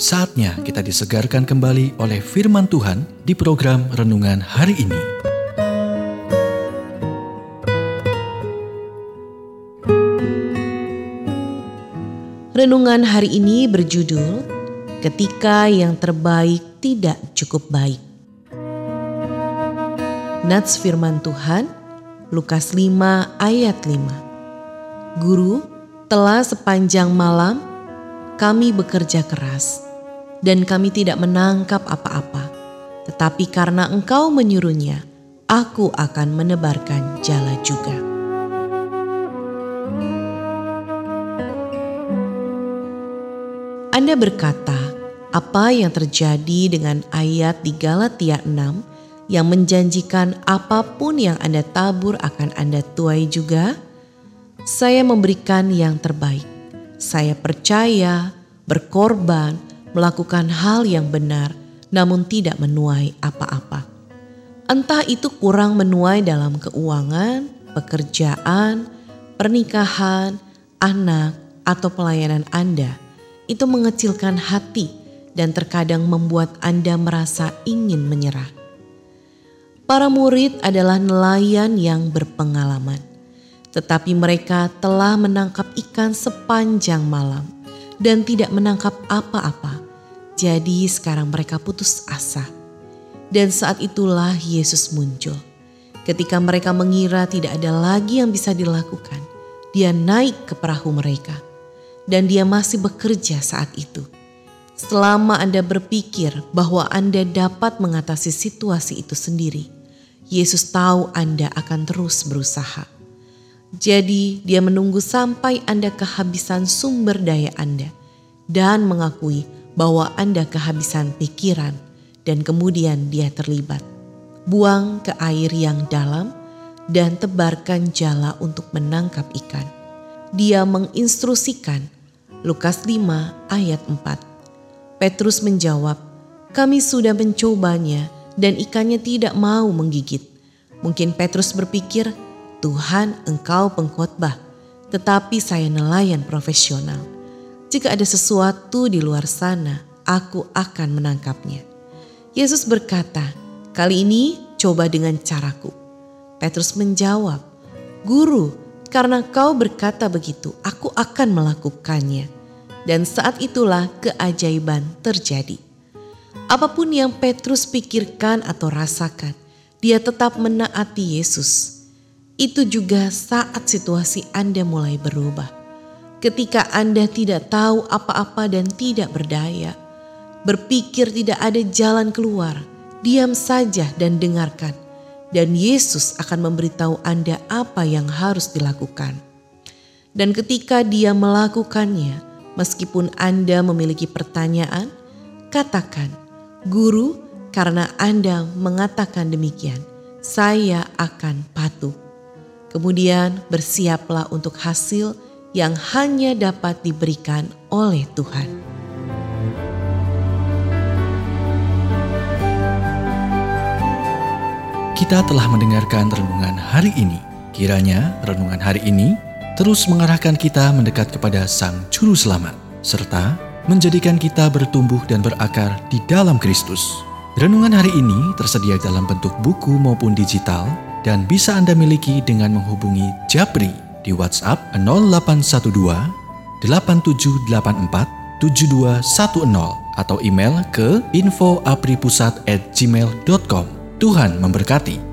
Saatnya kita disegarkan kembali oleh firman Tuhan di program Renungan Hari ini. Renungan hari ini berjudul, Ketika yang terbaik tidak cukup baik. Nats firman Tuhan, Lukas 5 ayat 5. Guru, telah sepanjang malam kami bekerja keras, dan kami tidak menangkap apa-apa. Tetapi karena Engkau menyuruhnya, aku akan menebarkan jala juga. Anda berkata, apa yang terjadi dengan ayat di Galatia 6 yang menjanjikan apapun yang Anda tabur akan Anda tuai juga? Saya memberikan yang terbaik. Saya percaya, berkorban, melakukan hal yang benar, namun tidak menuai apa-apa. Entah itu kurang menuai dalam keuangan, pekerjaan, pernikahan, anak, atau pelayanan Anda. Itu mengecilkan hati dan terkadang membuat Anda merasa ingin menyerah. Para murid adalah nelayan yang berpengalaman. Tetapi mereka telah menangkap ikan sepanjang malam dan tidak menangkap apa-apa. Jadi sekarang mereka putus asa. Dan saat itulah Yesus muncul. Ketika mereka mengira tidak ada lagi yang bisa dilakukan, Dia naik ke perahu mereka. Dan Dia masih bekerja saat itu. Selama Anda berpikir bahwa Anda dapat mengatasi situasi itu sendiri, Yesus tahu Anda akan terus berusaha. Jadi Dia menunggu sampai Anda kehabisan sumber daya Anda dan mengakui bahwa Anda kehabisan pikiran, dan kemudian Dia terlibat. Buang ke air yang dalam dan tebarkan jala untuk menangkap ikan. Dia menginstruksikan. Lukas 5 ayat 4. Petrus menjawab, kami sudah mencobanya dan ikannya tidak mau menggigit. Mungkin Petrus berpikir, Tuhan, Engkau pengkhotbah, tetapi saya nelayan profesional. Jika ada sesuatu di luar sana, aku akan menangkapnya. Yesus berkata, kali ini coba dengan caraku. Petrus menjawab, Guru, karena Kau berkata begitu, aku akan melakukannya. Dan saat itulah keajaiban terjadi. Apapun yang Petrus pikirkan atau rasakan, dia tetap menaati Yesus. Itu juga saat situasi Anda mulai berubah. Ketika Anda tidak tahu apa-apa dan tidak berdaya, berpikir tidak ada jalan keluar, diam saja dan dengarkan. Dan Yesus akan memberitahu Anda apa yang harus dilakukan. Dan ketika Dia melakukannya, meskipun Anda memiliki pertanyaan, katakan, Guru, karena Anda mengatakan demikian, saya akan patuh. Kemudian bersiaplah untuk hasil yang hanya dapat diberikan oleh Tuhan. Kita telah mendengarkan renungan hari ini. Kiranya renungan hari ini terus mengarahkan kita mendekat kepada Sang Juru Selamat, serta menjadikan kita bertumbuh dan berakar di dalam Kristus. Renungan hari ini tersedia dalam bentuk buku maupun digital, dan bisa Anda miliki dengan menghubungi Japri di WhatsApp 0812 8784 7210 atau email ke info@apripusat@gmail.com. Tuhan memberkati.